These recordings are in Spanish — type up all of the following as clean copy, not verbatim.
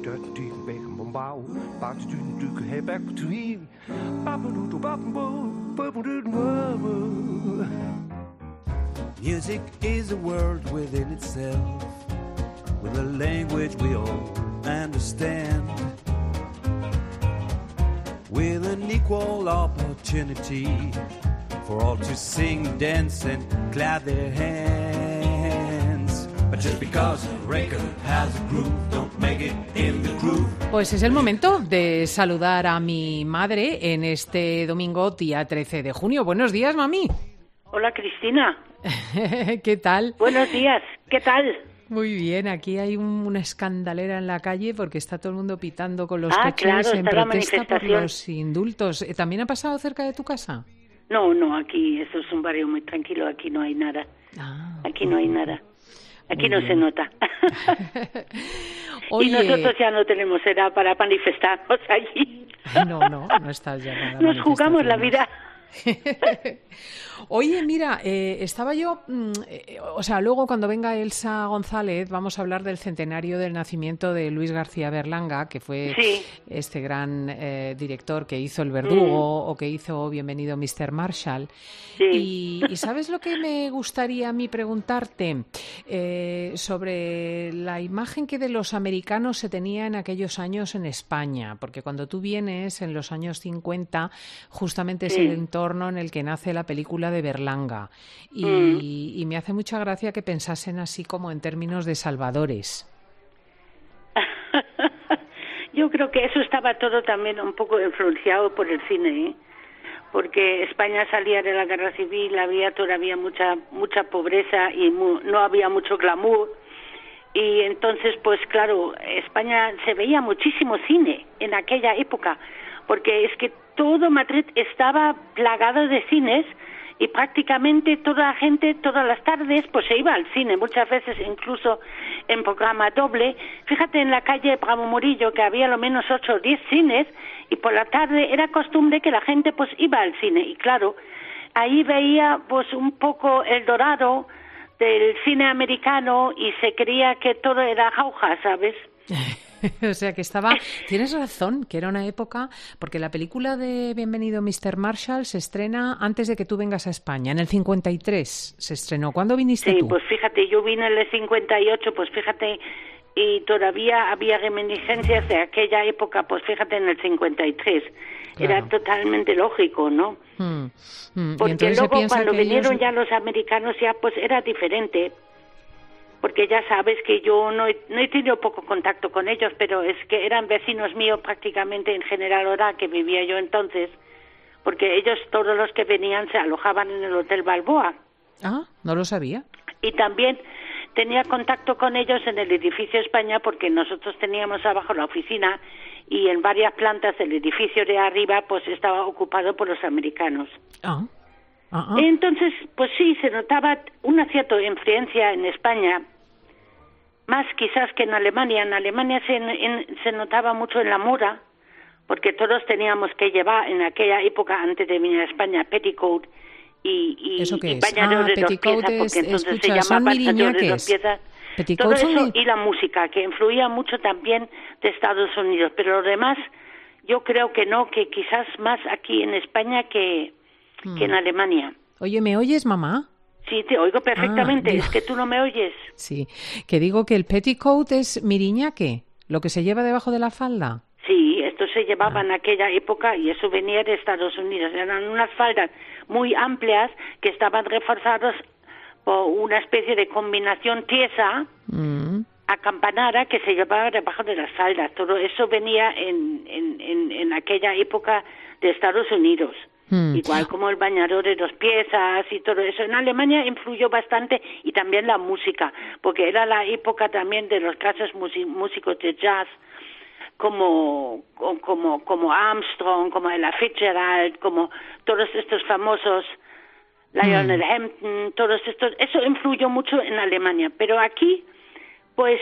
Music is a world within itself, with a language we all understand, with an equal opportunity for all to sing, dance and clap their hands. But just because a record has a groove, don't make it in the groove. Pues es el momento de saludar a mi madre en este domingo, día 13 de junio. Buenos días, mami. Hola, Cristina. ¿Qué tal? Buenos días, ¿qué tal? Muy bien, aquí hay una escandalera en la calle porque está todo el mundo pitando con los coches claro, en protesta por los indultos. ¿También ha pasado cerca de tu casa? No, aquí eso es un barrio muy tranquilo, aquí no hay nada. Aquí no hay nada. Aquí no se nota. Oye, y nosotros ya no tenemos edad para manifestarnos allí. No estás ya para Nos jugamos la vida. Oye, mira, estaba yo, luego cuando venga Elsa González vamos a hablar del centenario del nacimiento de Luis García Berlanga, que fue este gran director que hizo El Verdugo o que hizo Bienvenido Mr. Marshall. Sí. Y ¿sabes lo que me gustaría a mí preguntarte? Sobre la imagen que de los americanos se tenía en aquellos años en España, porque cuando tú vienes en los años 50, justamente es el entorno en el que nace la película de Berlanga y me hace mucha gracia que pensasen así como en términos de salvadores. Yo creo que eso estaba todo también un poco influenciado por el cine, porque España salía de la guerra civil, había todavía mucha pobreza y no había mucho glamour, y entonces pues claro, España se veía muchísimo cine en aquella época, porque es que todo Madrid estaba plagado de cines y prácticamente toda la gente todas las tardes pues se iba al cine, muchas veces incluso en programa doble. Fíjate en la calle Bravo Murillo que había lo menos 8 o 10 cines y por la tarde era costumbre que la gente pues iba al cine y claro, ahí veía pues un poco el dorado del cine americano y se creía que todo era jauja, ¿sabes? O sea que tienes razón, que era una época, porque la película de Bienvenido Mr. Marshall se estrena antes de que tú vengas a España, en el 53 se estrenó. ¿Cuándo viniste tú? Sí, pues fíjate, yo vine en el 58, pues fíjate, y todavía había reminiscencias de aquella época, pues fíjate en el 53. Claro. Era totalmente lógico, ¿no? Porque luego cuando vinieron ya los americanos ya pues era diferente. Porque ya sabes que yo no he tenido poco contacto con ellos, pero es que eran vecinos míos prácticamente en General Orá, que vivía yo entonces, porque ellos, todos los que venían, se alojaban en el Hotel Balboa. Ah, no lo sabía. Y también tenía contacto con ellos en el edificio España, porque nosotros teníamos abajo la oficina y en varias plantas del edificio de arriba pues estaba ocupado por los americanos. Entonces, pues sí, se notaba una cierta influencia en España, más quizás que en Alemania. En Alemania se notaba mucho en la moda, porque todos teníamos que llevar en aquella época, antes de venir a España, petticoat y bañador de dos piezas, porque entonces se llamaba bañador de dos piezas. Todo eso y la música, que influía mucho también de Estados Unidos, pero lo demás yo creo que no, que quizás más aquí en España que en Alemania. Oye, ¿me oyes, mamá? Sí, te oigo perfectamente, es que tú no me oyes. Sí, que digo que el petticoat es miriñaque, lo que se lleva debajo de la falda. Sí, esto se llevaba en aquella época y eso venía de Estados Unidos. Eran unas faldas muy amplias que estaban reforzadas por una especie de combinación tiesa acampanada que se llevaba debajo de las faldas. Todo eso venía en aquella época de Estados Unidos. Igual como el bañador de dos piezas y todo eso. En Alemania influyó bastante y también la música, porque era la época también de los grandes músicos de jazz como Armstrong, como Ella Fitzgerald, como todos estos famosos, Lionel Hampton, todos estos. Eso influyó mucho en Alemania, pero aquí, pues,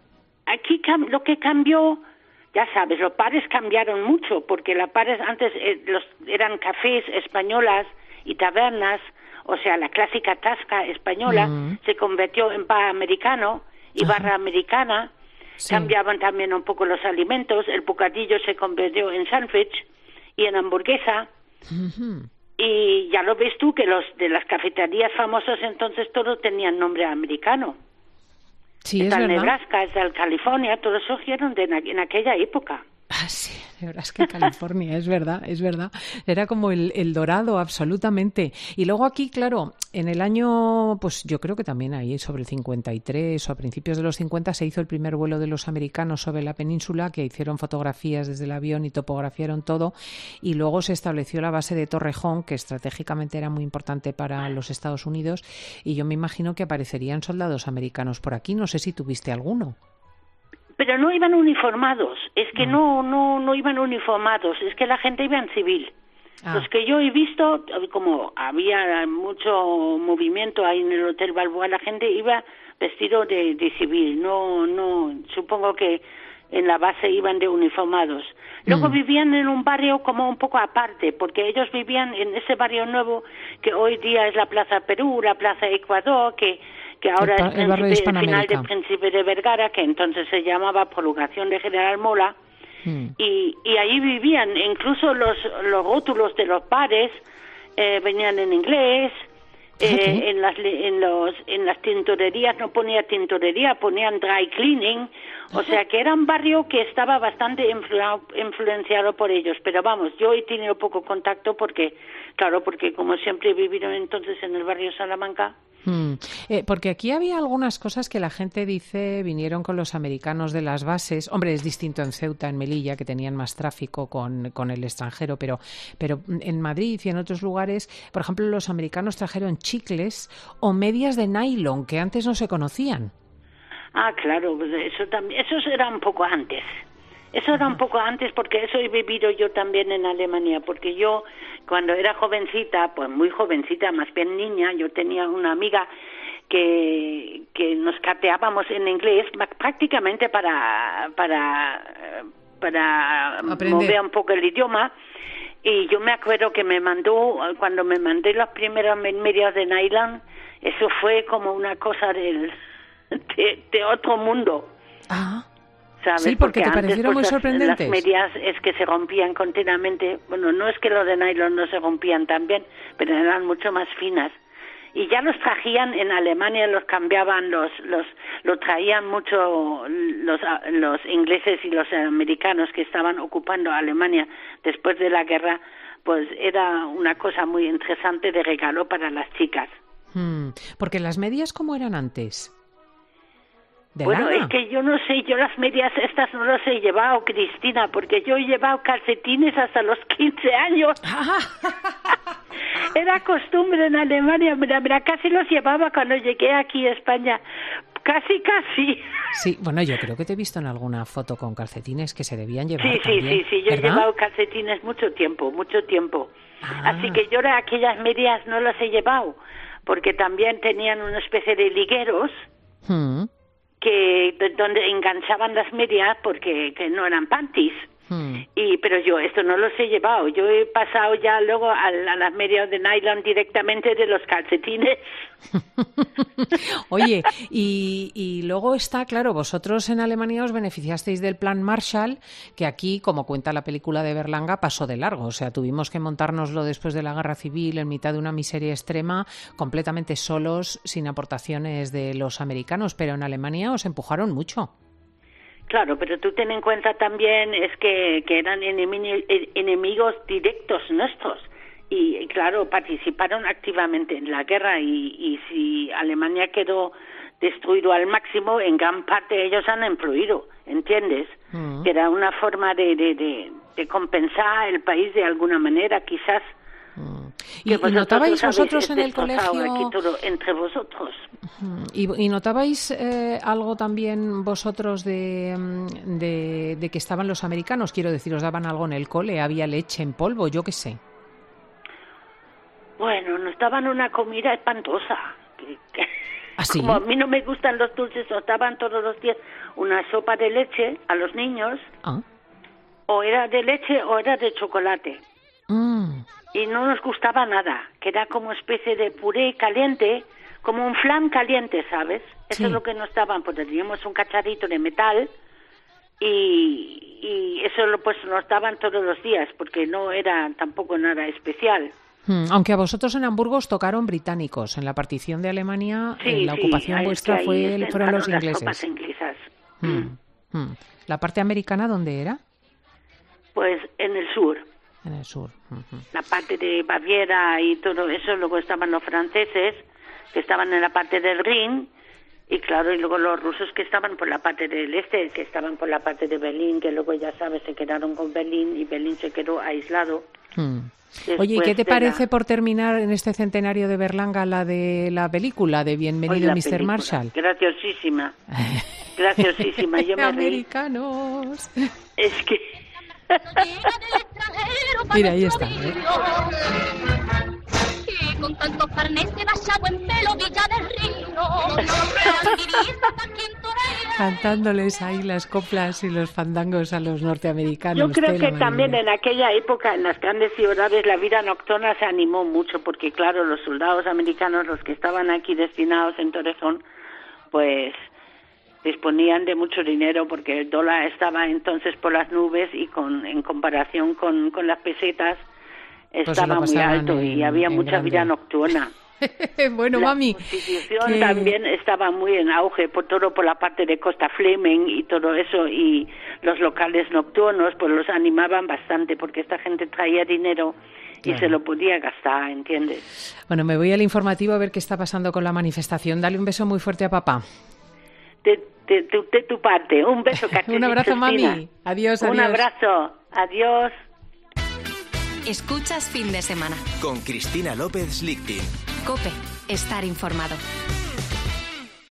lo que cambió. Ya sabes, los bares cambiaron mucho, porque los bares antes eran cafés españolas y tabernas, o sea, la clásica tasca española se convirtió en bar americano y barra americana, cambiaban también un poco los alimentos, el bocadillo se convirtió en sándwich y en hamburguesa. Y ya lo ves tú que los de las cafeterías famosas entonces todos tenían nombre americano. Sí, está es el verdad. Nebraska, está el California, todos surgieron en aquella época. Ah, sí, Nebraska, California, es verdad, es verdad. Era como el dorado, absolutamente. Y luego aquí, claro, en el año, pues yo creo que también ahí sobre el 53 o a principios de los 50 se hizo el primer vuelo de los americanos sobre la península, que hicieron fotografías desde el avión y topografiaron todo. Y luego se estableció la base de Torrejón, que estratégicamente era muy importante para los Estados Unidos. Y yo me imagino que aparecerían soldados americanos por aquí. No sé si tuviste alguno. Pero no iban uniformados, es que no iban uniformados, es que la gente iba en civil. Los que yo he visto, como había mucho movimiento ahí en el Hotel Balboa, la gente iba vestido de civil, no, supongo que en la base iban de uniformados. Luego vivían en un barrio como un poco aparte, porque ellos vivían en ese barrio nuevo que hoy día es la Plaza Perú, la Plaza Ecuador, que ahora es el final del Príncipe de Vergara, que entonces se llamaba Prolongación de General Mola, y ahí vivían, incluso los rótulos de los bares venían en inglés. En las tintorerías no ponía tintorería, ponían dry cleaning, o sea que era un barrio que estaba bastante influenciado por ellos, pero vamos, yo he tenido poco contacto porque como siempre he vivido entonces en el barrio Salamanca. Porque aquí había algunas cosas que la gente dice vinieron con los americanos de las bases. Hombre, es distinto en Ceuta, en Melilla, que tenían más tráfico con el extranjero, pero en Madrid y en otros lugares, por ejemplo, los americanos trajeron chicles o medias de nylon que antes no se conocían. Ah, claro, eso era un poco antes. Eso era un poco antes porque eso he vivido yo también en Alemania, porque yo cuando era jovencita, pues muy jovencita, más bien niña, yo tenía una amiga que nos cateábamos en inglés prácticamente para mover un poco el idioma, y yo me acuerdo que cuando me mandé las primeras medias de nylon, eso fue como una cosa de otro mundo. Ah. ¿Sabes? Sí, porque te parecieron muy sorprendentes. Las medias es que se rompían continuamente. Bueno, no es que los de nylon no se rompían también, pero eran mucho más finas. Y ya los trajían en Alemania, los cambiaban, los traían mucho los ingleses y los americanos que estaban ocupando Alemania después de la guerra. Pues era una cosa muy interesante de regalo para las chicas. Porque las medias, ¿cómo eran antes? Bueno, es que yo no sé, yo las medias estas no las he llevado, Cristina, porque yo he llevado calcetines hasta los 15 años. Era costumbre en Alemania, mira, casi los llevaba cuando llegué aquí a España, casi. Sí, bueno, yo creo que te he visto en alguna foto con calcetines que se debían llevar también, sí, yo he llevado calcetines mucho tiempo. Así que yo aquellas medias no las he llevado, porque también tenían una especie de ligueros, donde enganchaban las medias porque que no eran panties. Pero yo esto no los he llevado. Yo he pasado ya luego a las medias de nylon directamente de los calcetines. Oye, y luego está, claro, vosotros en Alemania os beneficiasteis del Plan Marshall, que aquí, como cuenta la película de Berlanga, pasó de largo. O sea, tuvimos que montárnoslo después de la Guerra Civil en mitad de una miseria extrema, completamente solos, sin aportaciones de los americanos. Pero en Alemania os empujaron mucho. Claro, pero tú ten en cuenta también es que eran enemigos directos nuestros y claro, participaron activamente en la guerra y si Alemania quedó destruido al máximo, en gran parte ellos han influido, ¿entiendes? Que era una forma de compensar el país de alguna manera, quizás. ¿Y notabais vosotros en el colegio aquí todo entre vosotros? ¿Y notabais algo también vosotros de que estaban los americanos? Quiero decir, ¿os daban algo en el cole? ¿Había leche en polvo? Yo qué sé. Bueno, nos daban una comida espantosa. ¿Ah, sí? Como a mí no me gustan los dulces, nos daban todos los días una sopa de leche a los niños. O era de leche o era de chocolate. Y no nos gustaba nada, que era como especie de puré caliente, como un flan caliente, ¿sabes? Eso es lo que nos daban, porque teníamos un cacharrito de metal y eso pues nos daban todos los días, porque no era tampoco nada especial. Aunque a vosotros en Hamburgo os tocaron británicos. En la partición de Alemania, en la ocupación vuestra fueron los ingleses. Las tropas inglesas. ¿La parte americana dónde era? Pues en el sur. En el sur. La parte de Baviera y todo eso. Luego estaban los franceses, que estaban en la parte del Rin. Y claro, y luego los rusos que estaban por la parte del este, que estaban por la parte de Berlín, que luego ya sabes, se quedaron con Berlín y Berlín se quedó aislado. Oye, ¿y qué te parece por terminar en este centenario de Berlanga la de la película de Bienvenido Mr. Marshall? Graciosísima. Graciosísima. Yo me Americanos. Reí. Es que... Mira, ahí está. Con tantos carnes se vaya buen pelo Villa del Río. Cantándoles ahí las coplas y los fandangos a los norteamericanos. Yo creo que también en aquella época, en las grandes ciudades, la vida nocturna se animó mucho, porque claro, los soldados americanos, los que estaban aquí destinados en Torrejón, pues disponían de mucho dinero, porque el dólar estaba entonces por las nubes y en comparación con las pesetas, estaba muy alto y había mucha vida nocturna. Bueno, mami. La prostitución también estaba muy en auge, por la parte de Costa Fleming y todo eso, y los locales nocturnos pues los animaban bastante, porque esta gente traía dinero y se lo podía gastar, ¿entiendes? Bueno, me voy al informativo a ver qué está pasando con la manifestación. Dale un beso muy fuerte a papá. De tu parte, un beso, Caterina. Un abrazo, Cristina. mami. Adiós. Un abrazo. Adiós. Escuchas Fin de Semana. Con Cristina López Lichtin. COPE. Estar informado.